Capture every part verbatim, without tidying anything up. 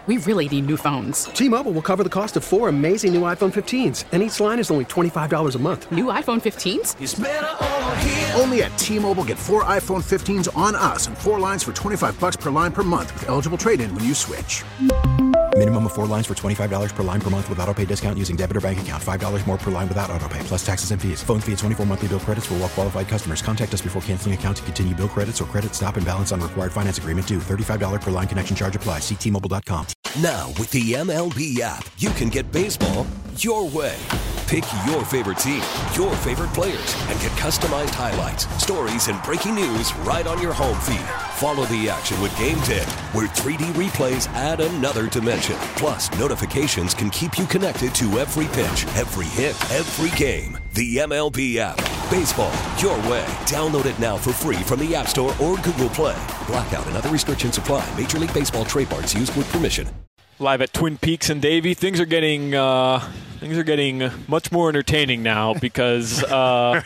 we really need new phones. T-Mobile will cover the cost of four amazing new iPhone fifteens, and each line is only twenty-five dollars a month. New iPhone fifteens? It's better over here. Only at T-Mobile, get four iPhone fifteens on us and four lines for twenty-five dollars per line per month with eligible trade-in when you switch. Minimum of four lines for twenty-five dollars per line per month with autopay discount using debit or bank account. five dollars more per line without autopay, plus taxes and fees. Phone fee at twenty-four monthly bill credits for well-qualified customers. Contact us before canceling account to continue bill credits or credit stop and balance on required finance agreement due. thirty-five dollars per line connection charge applies. See T Mobile dot com. Now, with the M L B app, you can get baseball your way. Pick your favorite team, your favorite players, and get customized highlights, stories, and breaking news right on your home feed. Follow the action with Game Day, where three D replays add another dimension. Plus, notifications can keep you connected to every pitch, every hit, every game. The M L B app. Baseball your way. Download it now for free from the App Store or Google Play. Blackout and other restrictions apply. Major League Baseball trademarks used with permission. Live at Twin Peaks and Davie, things are getting uh, things are getting much more entertaining now because uh,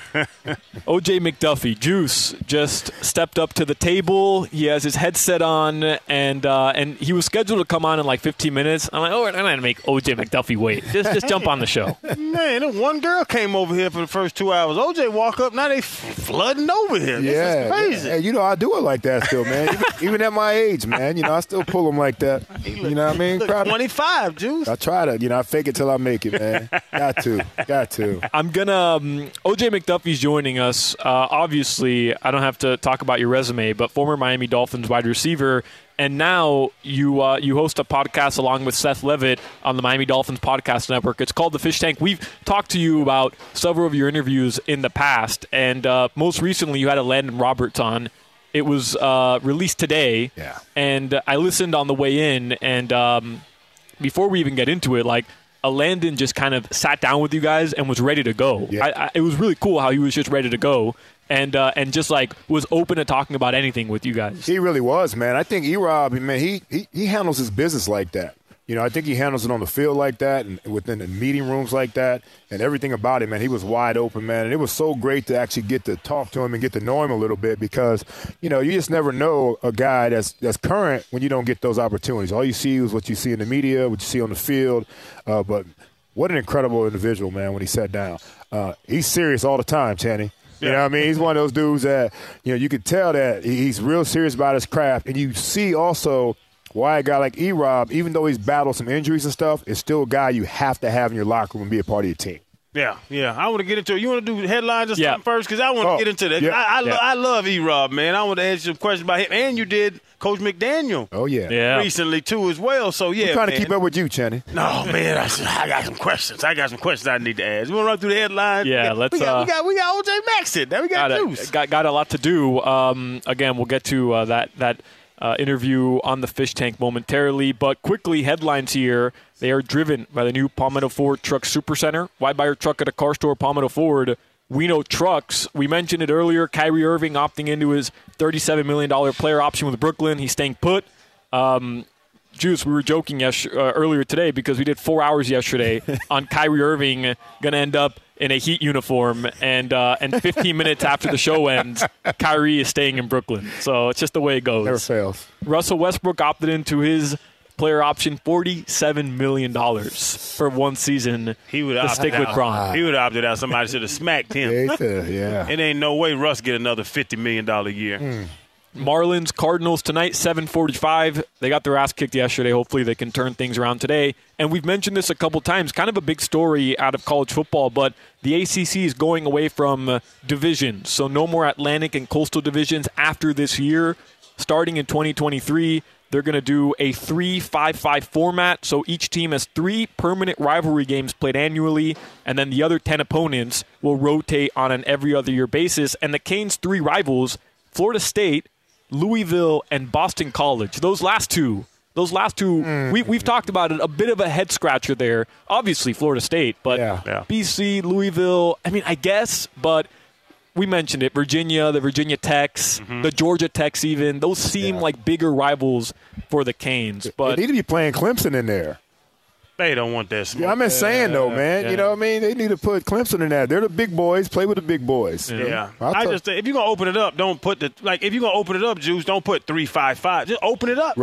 O J McDuffie, Juice, just stepped up to the table. He has his headset on, and uh, and he was scheduled to come on in like fifteen minutes. I'm like, oh, I'm not going to make O J McDuffie wait. Just just jump on the show. Man, one girl came over here for the first two hours. O J walk up, now they flooding over here. Yeah, this is crazy. Yeah. Hey, you know, I do it like that still, man. Even, even at my age, man, you know, I still pull them like that. You know what I mean? Look, twenty-five, Juice. I try to, you know, I fake it till I make it, man. Got to, got to. I'm gonna. Um, O J McDuffie's joining us. Uh, obviously, I don't have to talk about your resume, but former Miami Dolphins wide receiver, and now you uh, you host a podcast along with Seth Levitt on the Miami Dolphins Podcast Network. It's called The Fish Tank. We've talked to you about several of your interviews in the past, and uh, most recently you had a Landon Roberts on. It was uh, released today, yeah. and I listened on the way in, and um, before we even get into it, like, a Landon just kind of sat down with you guys and was ready to go. Yeah. I, I, it was really cool how he was just ready to go and uh, and just, like, was open to talking about anything with you guys. He really was, man. I think E-Rob, man, he, he, he handles his business like that. You know, I think he handles it on the field like that and within the meeting rooms like that and everything about it, man. He was wide open, man. And it was so great to actually get to talk to him and get to know him a little bit because, you know, you just never know a guy that's that's current when you don't get those opportunities. All you see is what you see in the media, what you see on the field. Uh, but what an incredible individual, man, when he sat down. Uh, he's serious all the time, Channy. You know what I mean? He's one of those dudes that, you know, you could tell that he's real serious about his craft. And you see also – why a guy like E-Rob, even though he's battled some injuries and stuff, is still a guy you have to have in your locker room and be a part of your team. Yeah, yeah. I want to get into it. You want to do headlines or yeah. something first? Because I want to oh, get into that. Yeah, I, I, yeah. lo- I love E-Rob, man. I want to ask you some questions about him. And you did Coach McDaniel oh, yeah. yeah. recently, too, as well. So, yeah, We're trying man. to keep up with you, Channy. No, man, I, I got some questions. I got some questions I need to ask. You want to run through the headlines? Yeah, we got, let's. We got, uh, we got, we got O J Max in there. We got, got, Juice. a, got, got a lot to do. Um, again, we'll get to uh, that that – Uh, interview on the Fish Tank momentarily, but quickly, headlines here. They are driven by the new Palmetto Ford Truck Supercenter. Why buy your truck at a car store? Palmetto Ford. We know trucks. We mentioned it earlier. Kyrie Irving opting into his thirty-seven million dollars player option with Brooklyn. He's staying put. Um, Juice, we were joking yes- uh, earlier today because we did four hours yesterday on Kyrie Irving going to end up in a Heat uniform, and uh, and fifteen minutes after the show ends, Kyrie is staying in Brooklyn. So it's just the way it goes. Never fails. Russell Westbrook opted into his player option, forty-seven million dollars for one season He would to opt stick out. with Bron. He would have opted out. Somebody should have smacked him. Yeah, he said, yeah. It ain't no way Russ get another fifty million dollars a year. Mm. Marlins, Cardinals tonight, seven forty-five. They got their ass kicked yesterday. Hopefully they can turn things around today. And we've mentioned this a couple times, kind of a big story out of college football, but the A C C is going away from uh, divisions. So no more Atlantic and Coastal divisions after this year. Starting in twenty twenty-three, they're going to do a three five five format. So each team has three permanent rivalry games played annually, and then the other ten opponents will rotate on an every other year basis. And the Canes' three rivals, Florida State, Louisville, and Boston College. Those last two, those last two, mm. we, we've talked about it, a bit of a head-scratcher there. Obviously, Florida State, but yeah. Yeah. B C, Louisville, I mean, I guess, but we mentioned it, Virginia, the Virginia Techs, mm-hmm. the Georgia Techs even. Those seem yeah. like bigger rivals for the Canes. But they need to be playing Clemson in there. They don't want that smoke. Yeah, I'm just saying, though, man. Yeah. You know what I mean? They need to put Clemson in there. They're the big boys. Play with the big boys. Yeah. yeah. I just if you're going to open it up, don't put the – like, if you're going to open it up, Juice, don't put three five five. Just open it up. Right.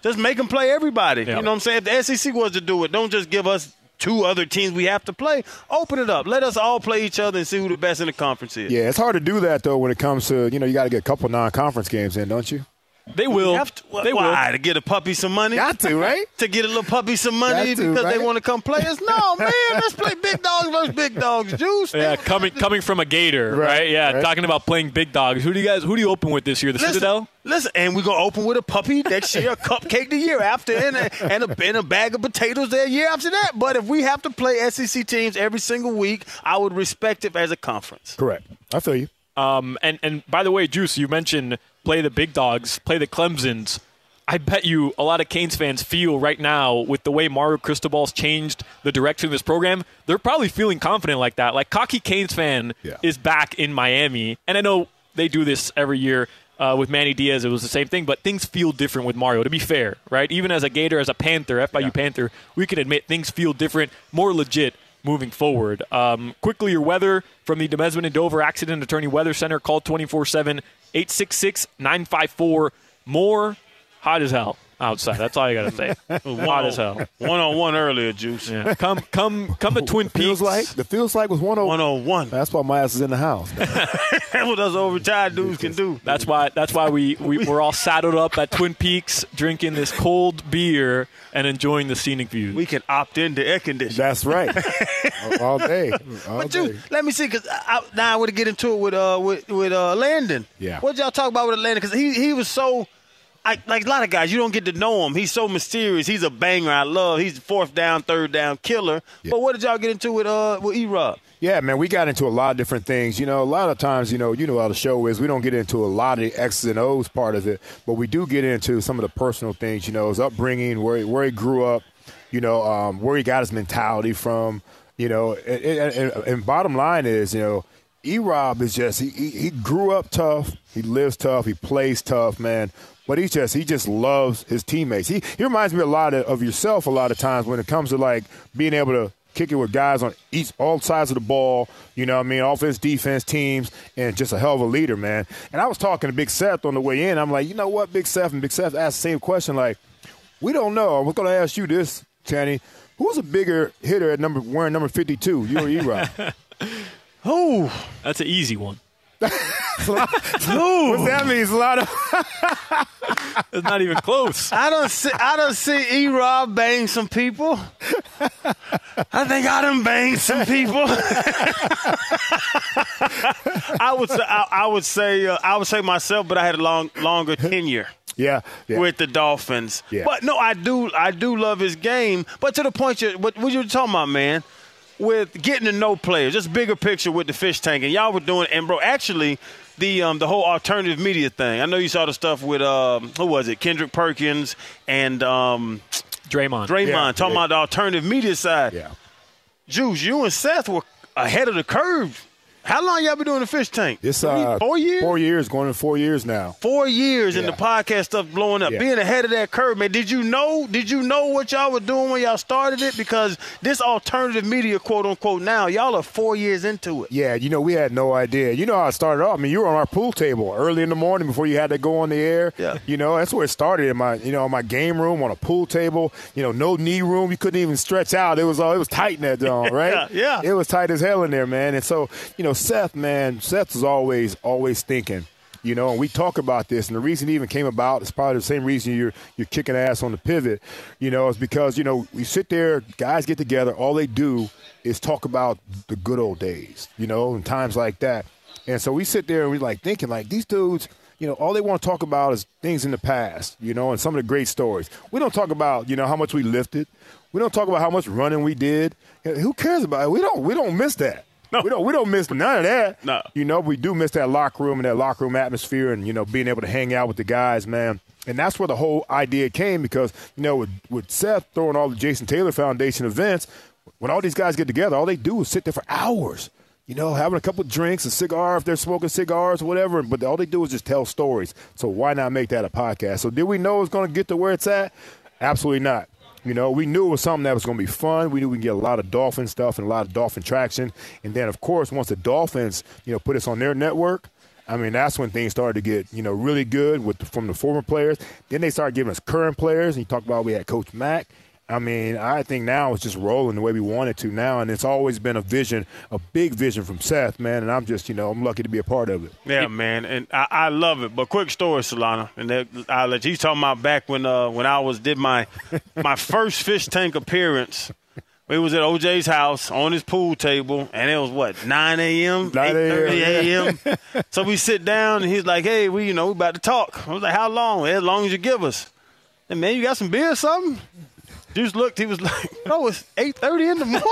Just make them play everybody. Yeah. You know what I'm saying? If the S E C was to do it, don't just give us two other teams we have to play. Open it up. Let us all play each other and see who the best in the conference is. Yeah, it's hard to do that, though, when it comes to, you know, you got to get a couple non-conference games in, don't you? They will. Have to, well, they why? will. To get a puppy some money? Got to, right? To get a little puppy some money Got to, because right? they want to come play us? No, man. Let's play big dogs versus big dogs. Juice. Yeah, coming coming from a Gator, right? Right, Yeah, right. talking about playing big dogs. Who do you guys? Who do you open with this year? The Listen, Citadel. listen, and we're gonna open with a puppy next year, a cupcake the year after, and a, and, a, and a bag of potatoes the year after that. But if we have to play S E C teams every single week, I would respect it as a conference. Correct. I feel you. Um, and and by the way, Juice, you mentioned play the big dogs, play the Clemsons. I bet you a lot of Canes fans feel right now with the way Mario Cristobal's changed the direction of this program, they're probably feeling confident like that. Like, cocky Canes fan Yeah. is back in Miami. And I know they do this every year uh, with Manny Diaz. It was the same thing, but things feel different with Mario, to be fair, right? Even as a Gator, as a Panther, F I U Yeah. Panther, we can admit things feel different, more legit moving forward. Um, quickly, your weather from the Demesman and Dover Accident Attorney Weather Center. Call twenty-four seven, eight six six, nine five four. More hot as hell outside. That's all you got to say. Hot as hell. One on one earlier, Juice. Yeah. Come, come, come to Twin Peaks. Feels like the feels like was one oh One on one. That's why my ass is in the house. That's what those overtired dudes can do. That's why. That's why we, we we're all saddled up at Twin Peaks, drinking this cold beer and enjoying the scenic views. We can opt into air conditioning. That's right. all day. All But day. you, let me see, because I, I, now I want to get into it with uh with with uh Landon. Yeah. What y'all talk about with Landon? Because he he was so, I, like a lot of guys, you don't get to know him. He's so mysterious. He's a banger. I love. He's fourth down, third down killer. Yeah. But what did y'all get into with uh with E-Rob? Yeah, man, we got into a lot of different things. You know, a lot of times, you know, you know how the show is. We don't get into a lot of the X's and O's part of it, but we do get into some of the personal things. You know, his upbringing, where he, where he grew up. You know, um, where he got his mentality from. You know, and, and, and bottom line is, you know, E-Rob is just he, he he grew up tough. He lives tough. He plays tough, man. But he just he just loves his teammates. He he reminds me a lot of, of yourself a lot of times when it comes to like being able to kick it with guys on each all sides of the ball, you know what I mean, offense, defense, teams, and just a hell of a leader, man. And I was talking to Big Seth on the way in. I'm like, you know what, Big Seth? And Big Seth asked the same question, like, we don't know. I was going to ask you this, Channy. Who's a bigger hitter at number wearing number fifty-two, you or E-Rob? Who? That's an easy one. What's that mean? It's a lot of It's not even close. I don't see I don't see E-Rob bang some people. I think I done banged some people. I would say I, I would say uh, I would say myself, but I had a long longer tenure. yeah, yeah. With the Dolphins. Yeah. But no, I do I do love his game. But to the point you what, what you were talking about, man, with getting to know players, just bigger picture with the fish tank. And y'all were doing and bro, actually the um the whole alternative media thing. I know you saw the stuff with um who was it? Kendrick Perkins and um Draymond. Draymond Yeah, talking yeah. about the alternative media side. yeah. Juice, you and Seth were ahead of the curve. How long y'all been doing the fish tank? It's Three, uh, four years? Four years, going in four years now. Four years and Yeah. the podcast stuff blowing up, Yeah. being ahead of that curve, man. Did you know? Did you know what y'all were doing when y'all started it? Because this alternative media, quote unquote, now y'all are four years into it. Yeah, you know, we had no idea. You know how it started off. I mean, you were on our pool table early in the morning before you had to go on the air. Yeah. You know, that's where it started in my, you know, my game room on a pool table. You know, no knee room. You couldn't even stretch out. It was all, it was tight in that zone, right? Yeah, yeah. It was tight as hell in there, man. And so, you know, Seth, man, Seth is always, always thinking. You know, and we talk about this, and the reason it even came about is probably the same reason you're you're kicking ass on the pivot. You know, is because you know we sit there, guys get together, all they do is talk about the good old days. You know, and times like that, and so we sit there and we like thinking like these dudes. You know, all they want to talk about is things in the past. You know, and some of the great stories. We don't talk about you know how much we lifted. We don't talk about how much running we did. Who cares about it? We don't. We don't miss that. No. We don't we don't miss none of that. No. You know, we do miss that locker room and that locker room atmosphere and, you know, being able to hang out with the guys, man. And that's where the whole idea came because, you know, with, with Seth throwing all the Jason Taylor Foundation events, when all these guys get together, all they do is sit there for hours, you know, having a couple of drinks, a cigar if they're smoking cigars or whatever. But all they do is just tell stories. So why not make that a podcast? So did we know it's going to get to where it's at? Absolutely not. You know, we knew it was something that was going to be fun. We knew we could get a lot of Dolphin stuff and a lot of Dolphin traction. And then, of course, once the Dolphins, you know, put us on their network, I mean, that's when things started to get, you know, really good with the, from the former players. Then they started giving us current players. And you talked about we had Coach Mack. I mean, I think now it's just rolling the way we want it to now, and it's always been a vision, a big vision from Seth, man, and I'm just, you know, I'm lucky to be a part of it. Yeah, man, and I, I love it. But quick story, Solana, and that, I'll let you talk about back when uh, when I was did my my first fish tank appearance. We was at O J's house on his pool table, and it was, what, nine a.m., eight thirty a.m.? So we sit down, and he's like, hey, we, you know, we about to talk. I was like, how long? As long as you give us. And, man, you got some beer or something? Just looked, he was like, oh, it's eight thirty in the morning.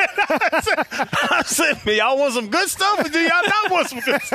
I said, I said, man, y'all want some good stuff or do y'all not want some good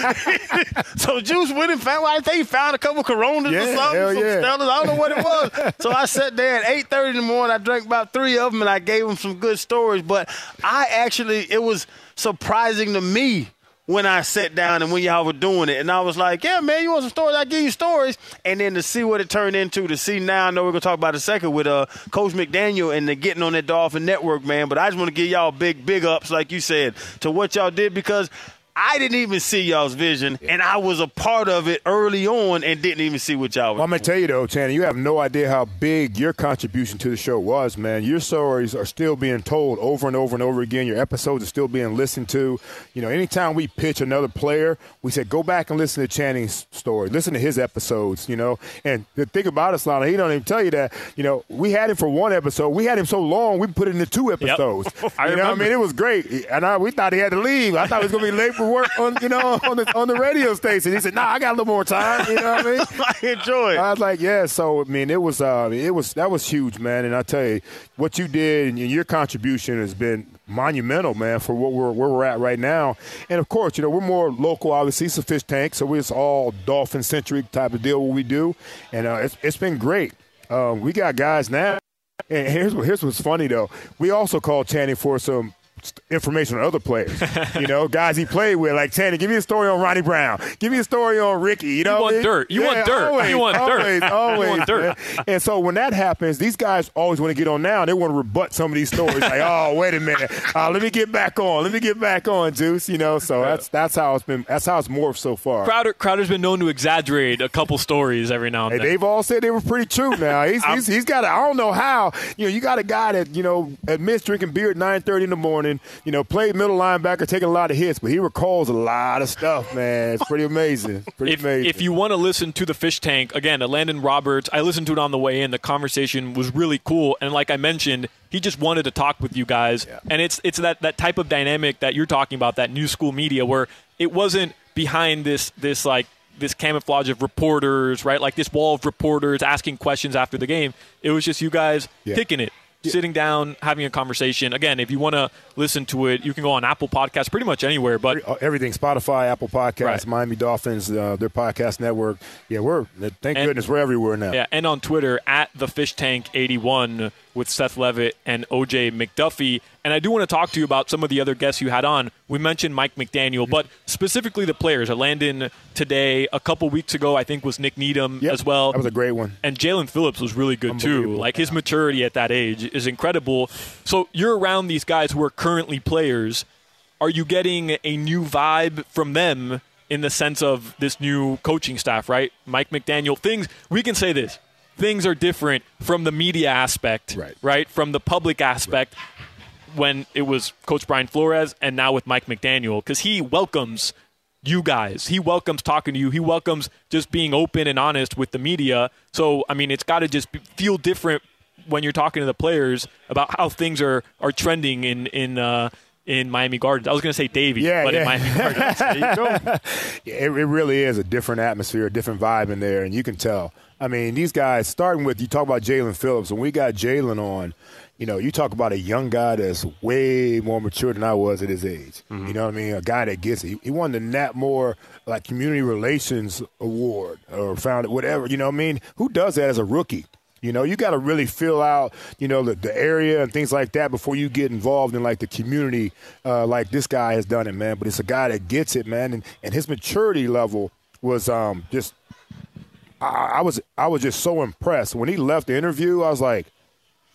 stuff? So Juice went and found, I think he found a couple Coronas yeah, or something, some yeah. Stellas. I don't know what it was. So I sat there at eight thirty in the morning. I drank about three of them, and I gave him some good stories. But I actually, it was surprising to me when I sat down and when y'all were doing it. And I was like, yeah, man, you want some stories? I'll give you stories. And then to see what it turned into, to see now, I know we're going to talk about it in a second with uh, Coach McDaniel and the getting on that Dolphin Network, man. But I just want to give y'all big, big ups, like you said, to what y'all did, because I didn't even see y'all's vision, and I was a part of it early on and didn't even see what y'all were well, I'm going to tell you, though, Channing, you have no idea how big your contribution to the show was, man. Your stories are still being told over and over and over again. Your episodes are still being listened to. You know, anytime we pitch another player, we said, go back and listen to Channing's story. Listen to his episodes, you know. And the thing about it, Solana, he don't even tell you that, you know, we had him for one episode. We had him so long, we put it into two episodes. Yep. I you know remember. what I mean? It was great. And I, we thought he had to leave. I thought he was going to be late for work on, you know, on the on the radio station. He said, "Nah, I got a little more time." You know what I mean? I enjoy it. I was like, "Yeah." So I mean, it was uh, it was that was huge, man. And I tell you, what you did and your contribution has been monumental, man, for what we're where we're at right now. And of course, you know, we're more local. Obviously, it's a fish tank, so it's all dolphin centric type of deal what we do, and uh, it's it's been great. Um, we got guys now. And here's what here's what's funny though. We also called Channing for some information on other players, you know, guys he played with. Like, Channing, give me a story on Ronnie Brown. Give me a story on Ricky. You know, you want I mean? dirt. You yeah, want dirt. Always, you want always, dirt. Always, you want dirt. Man. And so when that happens, these guys always want to get on now. They want to rebut some of these stories. Like, oh, wait a minute, uh, let me get back on. Let me get back on, Juice. You know, so that's that's how it's been. That's how it's morphed so far. Crowder, Crowder's been known to exaggerate a couple stories every now and hey, then. They've all said they were pretty true. Now he's he's, he's got. A, I don't know how. You know, you got a guy that you know admits drinking beer at nine thirty in the morning. You know, played middle linebacker, taking a lot of hits, but he recalls a lot of stuff, man. It's pretty amazing. Pretty if, amazing. If you want to listen to the Fish Tank, again, Landon Roberts, I listened to it on the way in. The conversation was really cool. And like I mentioned, he just wanted to talk with you guys. Yeah. And it's it's that, that type of dynamic that you're talking about, that new school media, where it wasn't behind this this like this camouflage of reporters, right? Like this wall of reporters asking questions after the game. It was just you guys yeah. kicking it. Yeah. Sitting down, having a conversation. Again, if you want to listen to it, you can go on Apple Podcasts, pretty much anywhere. But everything, Spotify, Apple Podcasts, right. Miami Dolphins, uh, their podcast network. Yeah, we're thank and, goodness we're everywhere now. Yeah, and on Twitter at the Fish Tank eighty-one with Seth Levitt and O J McDuffie. And I do want to talk to you about some of the other guests you had on. We mentioned Mike McDaniel, but specifically the players. Landon today, a couple weeks ago, I think was Nick Needham yep, as well. That was a great one. And Jalen Phillips was really good too. Like his maturity at that age is incredible. So you're around these guys who are currently players. Are you getting a new vibe from them in the sense of this new coaching staff, right? Mike McDaniel, things, we can say this, things are different from the media aspect, right? right? From the public aspect. Right. When it was Coach Brian Flores and now with Mike McDaniel, because he welcomes you guys. He welcomes talking to you. He welcomes just being open and honest with the media. So, I mean, it's got to just be, feel different when you're talking to the players about how things are, are trending in in uh, in Miami Gardens. I was going to say Davie, yeah, but yeah. in Miami Gardens. There you go. Yeah, it, it really is a different atmosphere, a different vibe in there, and you can tell. I mean, these guys, starting with, you talk about Jalen Phillips. When we got Jalen on, you know, you talk about a young guy that's way more mature than I was at his age. Mm-hmm. You know what I mean? A guy that gets it. He, he won the Nat Moore, like, Community Relations Award or found it, whatever. You know what I mean? Who does that as a rookie? You know, you got to really fill out, you know, the, the area and things like that before you get involved in, like, the community uh, like this guy has done it, man. But it's a guy that gets it, man. And, and his maturity level was um, just – I, I was I was just so impressed. When he left the interview, I was like,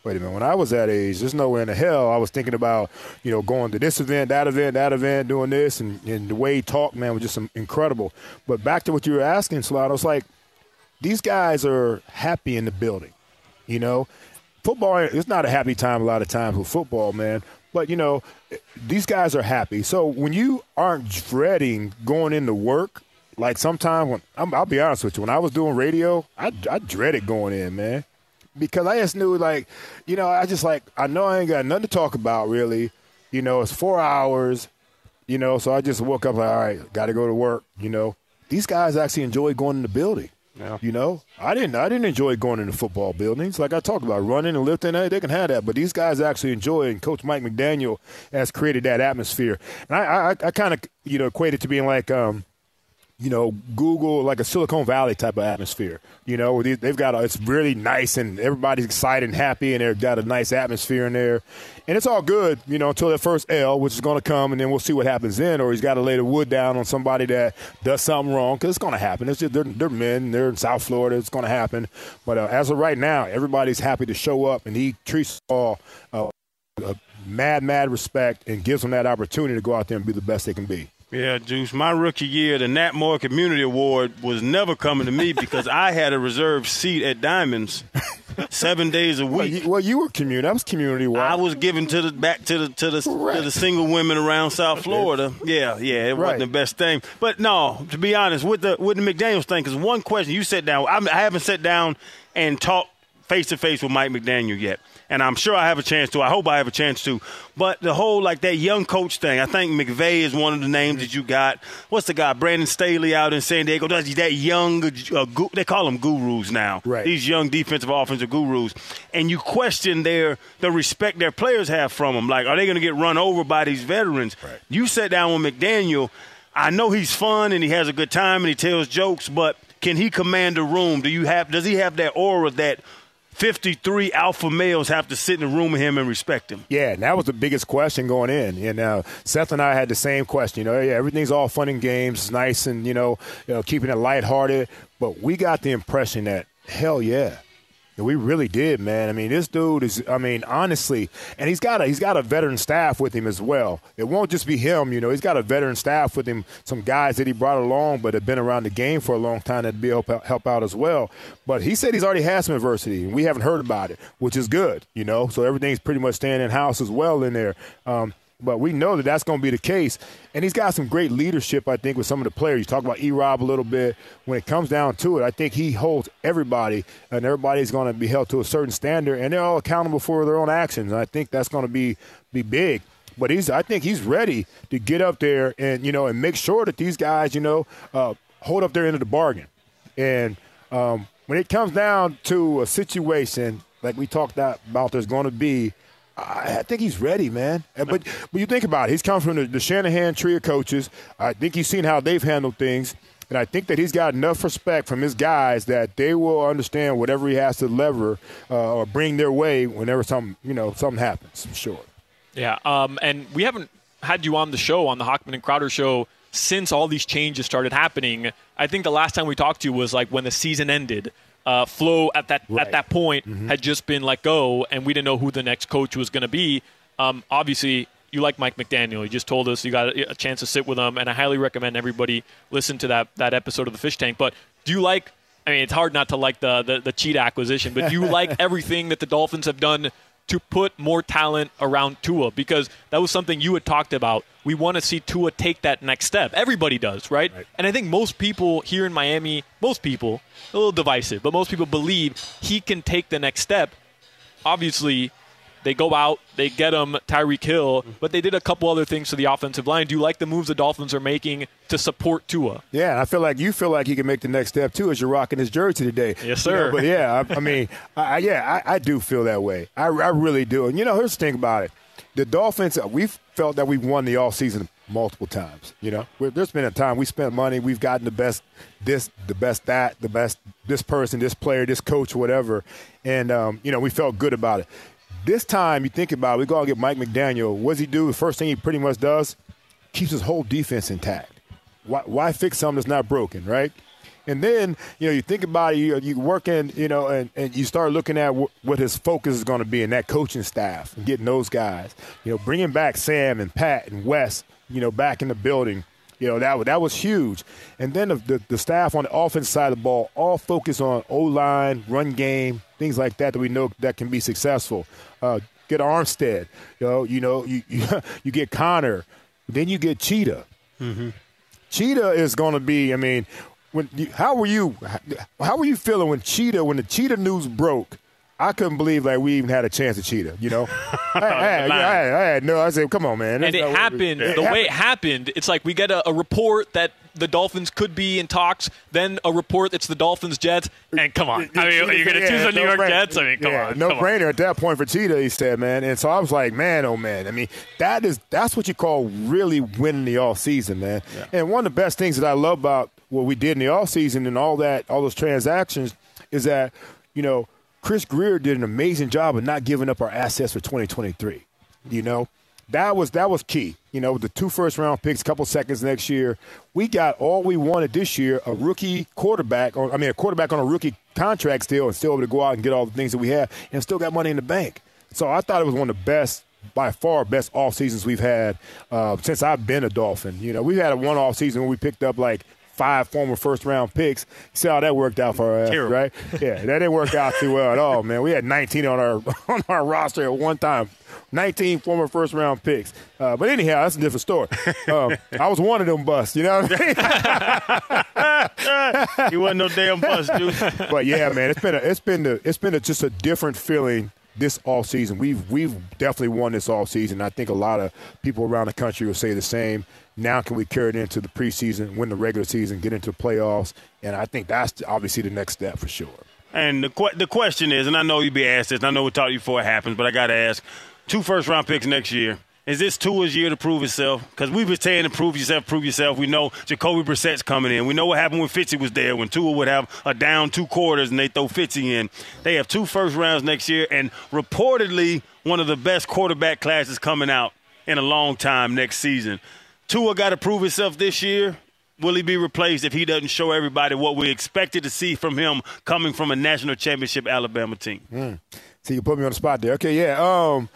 wait a minute, when I was that age, there's nowhere in the hell I was thinking about, you know, going to this event, that event, that event, doing this, and, and the way he talked, man, was just incredible. But back to what you were asking, Slot, I was like, these guys are happy in the building, you know. Football, it's not a happy time a lot of times with football, man. But, you know, these guys are happy. So when you aren't dreading going into work, like sometimes when I'm, I'll be honest with you, when I was doing radio, I, I dreaded going in, man. Because I just knew, like, you know, I just like, I know I ain't got nothing to talk about really. You know, it's four hours, you know, so I just woke up like, all right, got to go to work, you know. These guys actually enjoy going in the building. Yeah. You know, I didn't. I didn't enjoy going into football buildings. Like I talked about, running and lifting, they can have that. But these guys actually enjoy it. And Coach Mike McDaniel has created that atmosphere. And I, I, I kind of, you know, equate it to being like, um, you know, Google, like a Silicon Valley type of atmosphere. You know, where they've got a, it's really nice and everybody's excited and happy, and they've got a nice atmosphere in there. And it's all good, you know, until that first L, which is going to come, and then we'll see what happens then. Or he's got to lay the wood down on somebody that does something wrong, because it's going to happen. It's just they're, they're men. They're in South Florida. It's going to happen. But uh, as of right now, everybody's happy to show up, and he treats us all uh, a mad, mad respect and gives them that opportunity to go out there and be the best they can be. Yeah, Juice, my rookie year, the Nat Moore Community Award was never coming to me because I had a reserved seat at Diamonds seven days a week. Well, you, well, you were community. I was community award. I was given to the back to the to the right. to the single women around South Florida. Yeah, yeah, it wasn't right. the best thing. But no, to be honest, with the with the McDaniels thing, because one question you sat down, I, I haven't sat down and talked face to face with Mike McDaniel yet. And I'm sure I have a chance to. I hope I have a chance to. But the whole, like, that young coach thing, I think McVay is one of the names that you got. What's the guy? Brandon Staley out in San Diego. That young, uh, gu- they call them gurus now. Right. These young defensive offensive gurus. And you question their the respect their players have from them. Like, are they going to get run over by these veterans? Right. You sat down with McDaniel. I know he's fun and he has a good time and he tells jokes, but can he command a room? Do you have? Does he have that aura that – fifty-three alpha males have to sit in the room with him and respect him? Yeah, and that was the biggest question going in. And uh, Seth and I had the same question. You know, yeah, everything's all fun and games, it's nice, and you know, you know, keeping it lighthearted. But we got the impression that hell yeah, we really did, man. I mean, this dude is. I mean, honestly, and he's got a he's got a veteran staff with him as well. It won't just be him. You know, he's got a veteran staff with him. Some guys that he brought along, but have been around the game for a long time that'd be help help out as well. But he said he's already had some adversity, and we haven't heard about it, which is good. You know, so everything's pretty much staying in house as well in there. Um, But we know that that's going to be the case. And he's got some great leadership, I think, with some of the players. You talk about E-Rob a little bit. When it comes down to it, I think he holds everybody, and everybody's going to be held to a certain standard, and they're all accountable for their own actions. And I think that's going to be be big. But he's, I think he's ready to get up there and, you know, and make sure that these guys, you know, uh, hold up their end of the bargain. And um, when it comes down to a situation like we talked about there's going to be, I think he's ready, man. But but you think about it. He's come from the, the Shanahan tree of coaches. I think he's seen how they've handled things. And I think that he's got enough respect from his guys that they will understand whatever he has to lever uh, or bring their way whenever something, you know, something happens, for sure. Yeah, um, and we haven't had you on the show, on the Hochman and Crowder show, since all these changes started happening. I think the last time we talked to you was like when the season ended. Uh, Flo at that right. at that point mm-hmm. had just been let go, and we didn't know who the next coach was going to be. Um, obviously, you like Mike McDaniel. You just told us you got a, a chance to sit with him, and I highly recommend everybody listen to that that episode of the Fish Tank. But do you like? I mean, it's hard not to like the the, the Cheetah acquisition, but do you like everything that the Dolphins have done to put more talent around Tua? Because that was something you had talked about. We want to see Tua take that next step. Everybody does, right? right? And I think most people here in Miami, most people, a little divisive, but most people believe he can take the next step. Obviously, they go out, they get him Tyreek Hill, but they did a couple other things to the offensive line. Do you like the moves the Dolphins are making to support Tua? Yeah, I feel like you feel like he can make the next step, too, as you're rocking his jersey today. Yes, sir. You know, but, yeah, I, I mean, I, yeah, I, I do feel that way. I, I really do. And, you know, here's the thing about it. The Dolphins, we've felt that we've won the offseason multiple times. You know, there's been a time we spent money, we've gotten the best this, the best that, the best this person, this player, this coach, whatever, and um, you know, we felt good about it. This time, you think about it, we go and get Mike McDaniel. What does he do? The first thing he pretty much does, keeps his whole defense intact. Why, why fix something that's not broken, right? And then, you know, you think about it, you, you work in, you know, and, and you start looking at w- what his focus is going to be in that coaching staff and getting those guys. You know, bringing back Sam and Pat and Wes, you know, back in the building. You know, that, that was huge. And then the, the, the staff on the offensive side of the ball all focus on O-line, run game, things like that that we know that can be successful. Uh, get Armstead. You know, you, know you, you, you get Connor. Then you get Cheetah. Mm-hmm. Cheetah is going to be, I mean, when you, how were you how were you feeling when Cheetah, when the Cheetah news broke? I couldn't believe like we even had a chance at Cheetah, you know. I, I, I, I, I had no. I said, "Come on, man!" And it no, happened it, it the happened. way it happened. It's like we get a, a report that the Dolphins could be in talks, then a report that's the Dolphins Jets, and come on, I mean, are you going to yeah, choose the New no York brainer. Jets? I mean, come yeah, on, no come brainer on. at that point for Cheetah. He said, man, and so I was like, man, oh man. I mean, that is that's what you call really winning the off season, man. Yeah. And one of the best things that I love about what we did in the off season and all that, all those transactions, is that you know. Chris Grier did an amazing job of not giving up our assets for twenty twenty-three. You know, that was that was key. You know, the two first round picks, a couple seconds next year. We got all we wanted this year: a rookie quarterback, or I mean, a quarterback on a rookie contract still, and still able to go out and get all the things that we have, and still got money in the bank. So I thought it was one of the best, by far, best off seasons we've had uh, since I've been a Dolphin. You know, we've had a one off season where we picked up like five former first-round picks. See how that worked out for us, Terrible. Right? Yeah, that didn't work out too well at all, man. We had nineteen on our on our roster at one time, nineteen former first-round picks. Uh, but anyhow, that's a different story. Um, I was one of them busts, you know what I mean? He wasn't no damn bust, dude. But yeah, man, it's been a, it's been a, it's been a, just a different feeling this off season. We've we've definitely won this off season. I think a lot of people around the country will say the same. Now can we carry it into the preseason, win the regular season, get into the playoffs? And I think that's obviously the next step for sure. And the qu- the question is, and I know you'd be asked this, and I know we'll talk to you before it happens, but I got to ask, two first-round picks next year. Is this Tua's year to prove himself? Because we've been saying to prove yourself, prove yourself. We know Jacoby Brissett's coming in. We know what happened when Fitzy was there, when Tua would have a down two quarters and they throw Fitzy in. They have two first rounds next year, and reportedly one of the best quarterback classes coming out in a long time next season. Tua got to prove himself this year. Will he be replaced if he doesn't show everybody what we expected to see from him coming from a national championship Alabama team? Mm. See, you put me on the spot there. Okay, yeah. Um,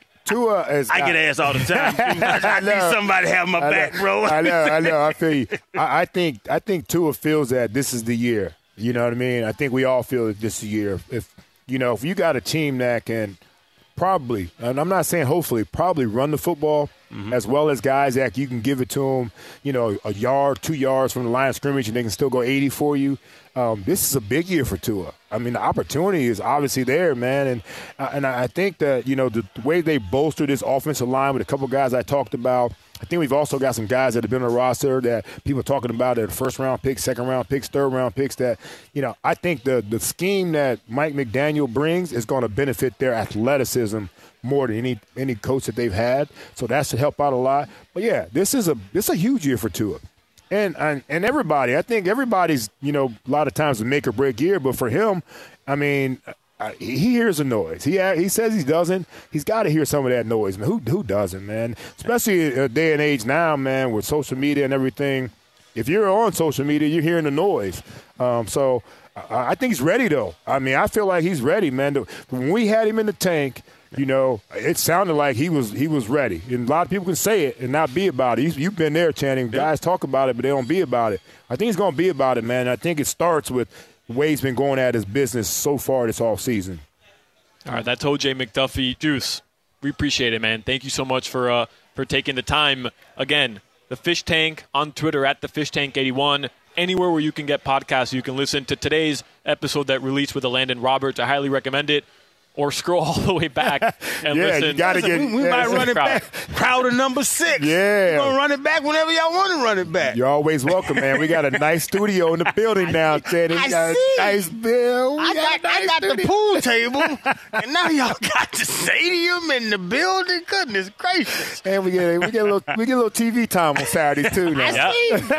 Tua is. I get asked all the time. I need somebody to have my I back, know, bro. I know, I know. I feel you. I, I think, I think Tua feels that this is the year. You know what I mean? I think we all feel that this is the year. If you know, if you got a team that can probably, and I'm not saying hopefully, probably run the football mm-hmm. as well as guys that you can give it to them, you know, a yard, two yards from the line of scrimmage, and they can still go eighty for you. Um, this is a big year for Tua. I mean, the opportunity is obviously there, man. And uh, and I think that, you know, the, the way they bolster this offensive line with a couple guys I talked about, I think we've also got some guys that have been on the roster that people are talking about that are first-round picks, second-round picks, third-round picks that, you know, I think the, the scheme that Mike McDaniel brings is going to benefit their athleticism more than any any coach that they've had. So that should help out a lot. But, yeah, this is a this is a huge year for Tua. And, and and everybody, I think everybody's, you know, a lot of times a make or break year. But for him, I mean, uh, he hears a noise. He he says he doesn't. He's got to hear some of that noise, man. Who who doesn't, man? Especially a day and age now, man, with social media and everything. If you're on social media, you're hearing the noise. Um, so I, I think he's ready, though. I mean, I feel like he's ready, man. When we had him in the tank, you know, it sounded like he was he was ready. And a lot of people can say it and not be about it. You've been there, Channing. Guys talk about it, but they don't be about it. I think he's going to be about it, man. I think it starts with the way he's been going at his business so far this offseason. All right, that's O J McDuffie. Juice, we appreciate it, man. Thank you so much for uh, for taking the time. Again, The Fish Tank on Twitter at The Fish Tank eighty-one. Anywhere where you can get podcasts, you can listen to today's episode that released with Landon Roberts. I highly recommend it. Or scroll all the way back and yeah, listen. You gotta Listen, get, we we yeah, might run it crowd. back. Crowder number six. Yeah. We're going to run it back whenever y'all want to run it back. You're always welcome, man. We got a nice studio in the building now, Channing. I We got see. a nice bill. We I got, a nice I got the studio. pool table, and now y'all got the stadium in the building. Goodness gracious. And we get we get a little we get a little T V time on Saturdays too now. Yeah.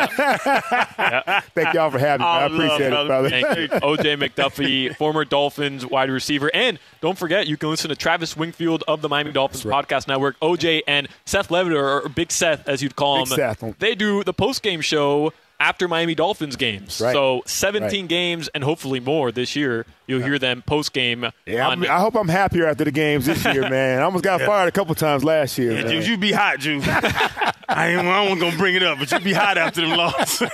See? Thank y'all for having me. I All love, appreciate it, brother. brother. Thank you. O J McDuffie, former Dolphins wide receiver. And don't forget, you can listen to Travis Wingfield of the Miami Dolphins right. Podcast Network. O J and Seth Levitt, or Big Seth, as you'd call Big him. Seth. They do the post-game show after Miami Dolphins games. Right. So seventeen right. games and hopefully more this year. You'll hear them post-game. Yeah, on, I hope I'm happier after the games this year, man. I almost got yeah. fired a couple times last year. Yeah, man. Juice, you be hot, Juice. I ain't I wasn't going to bring it up, but you be hot after them losses.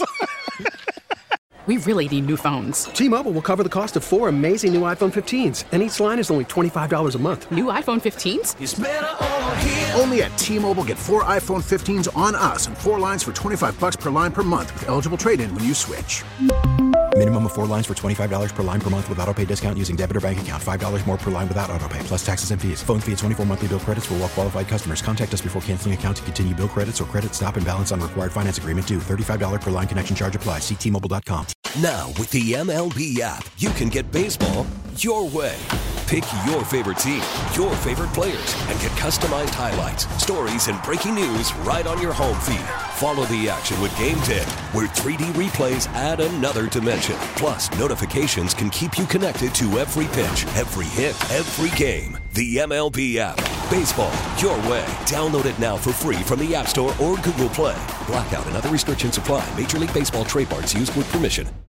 We really need new phones. T-Mobile will cover the cost of four amazing new iPhone fifteens, and each line is only twenty-five dollars a month. New iPhone fifteens? It's better over here. Only at T-Mobile, get four iPhone fifteens on us and four lines for twenty-five bucks per line per month with eligible trade-in when you switch. Minimum of four lines for twenty-five dollars per line per month with autopay discount using debit or bank account. five dollars more per line without autopay, plus taxes and fees. Phone fee at twenty-four monthly bill credits for well-qualified customers. Contact us before canceling account to continue bill credits or credit stop and balance on required finance agreement due. thirty-five dollars per line connection charge applies. See T Mobile dot com. Now, with the M L B app, you can get baseball your way. Pick your favorite team, your favorite players, and get customized highlights, stories, and breaking news right on your home feed. Follow the action with Game ten, where three D replays add another dimension. Plus, notifications can keep you connected to every pitch, every hit, every game. The M L B app. Baseball your way. Download it now for free from the App Store or Google Play. Blackout and other restrictions apply. Major League Baseball trademarks used with permission.